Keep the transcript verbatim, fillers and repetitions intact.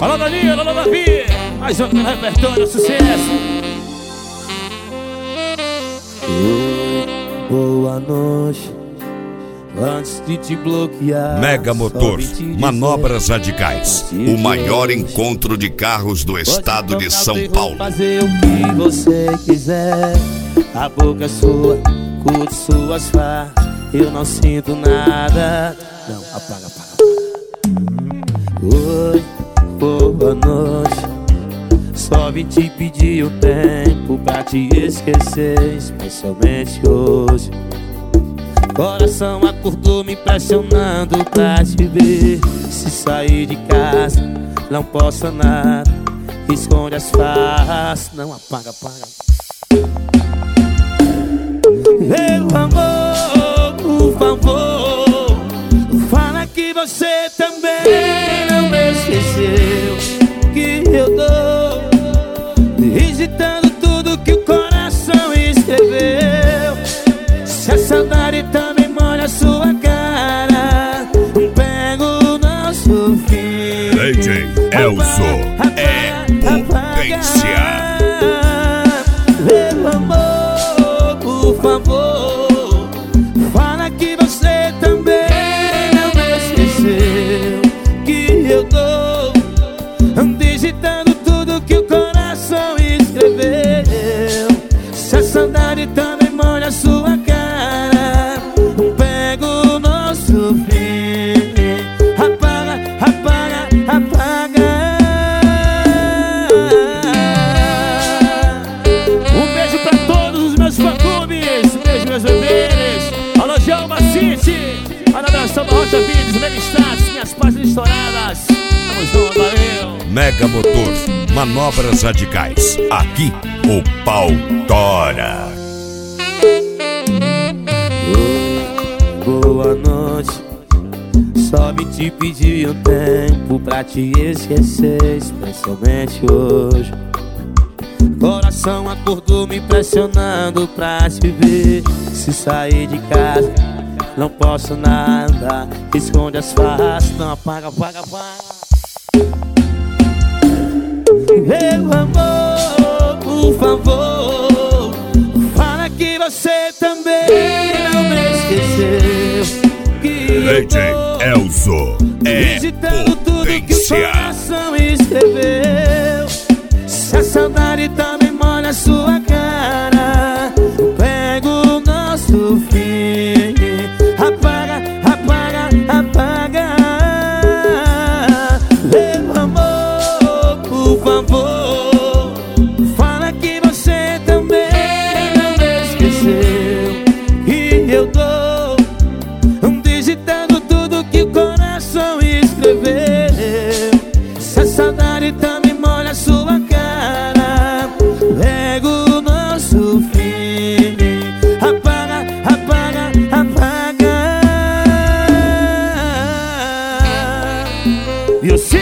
Alô, Danilo, alô, Davi. Mais um no repertório, sucesso. Oi, boa noite. Antes de te bloquear, Mega Motor, manobras radicais. O maior encontro de carros do estado de São Paulo. Fazer o que você quiser. A boca é sua, curte suas faces. Eu não sinto nada. Não, apaga, apaga, apaga. Oi, boa noite. Só vim te pedir o tempo pra te esquecer, especialmente hoje. Coração acordou me pressionando pra te ver. Se sair de casa, não posso nada. Esconde as faces. Não, apaga, apaga. Meu amor, por favor, fala que você também não me esqueceu. Que eu tô digitando tudo que o coração escreveu. Se a saudade também molha a sua cara, pega o nosso fim. D J Elzo é potência. Meu amor, por favor, fala que você também não me esqueceu. Que eu tô digitando tudo que o coração escreveu. Se a saudade também molha a sua cara, pega o nosso fim. Apaga, apaga, apaga. Um beijo pra todos os meus fã-clubes. Um beijo, meus bebês. Alô, João Macite. Alô, abração da Rocha Vídeos, Mega Status, minhas páginas estouradas. Tamo junto, valeu. Mega Motor, manobras radicais. Aqui o pau tora. Oi, boa noite. Só vim te pedir um tempo pra te esquecer, especialmente hoje. Coração acordou me pressionando pra te ver. Se sair de casa, não posso nada. Esconde as faces. Não, apaga, apaga, apaga. Meu amor, por favor, fala que você também não me esqueceu. Que D J Elzo é digitando tudo que o potência. coração escreveu. Se a saudade também molha a sua cara, pega o nosso fim. Apaga, apaga, apaga. Meu amor, por favor, fala que você também não me esqueceu. E eu tô digitando tudo que o coração escreveu. Se a saudade também molha a sua cara, pega o nosso fim. Apaga, apaga, apaga. E o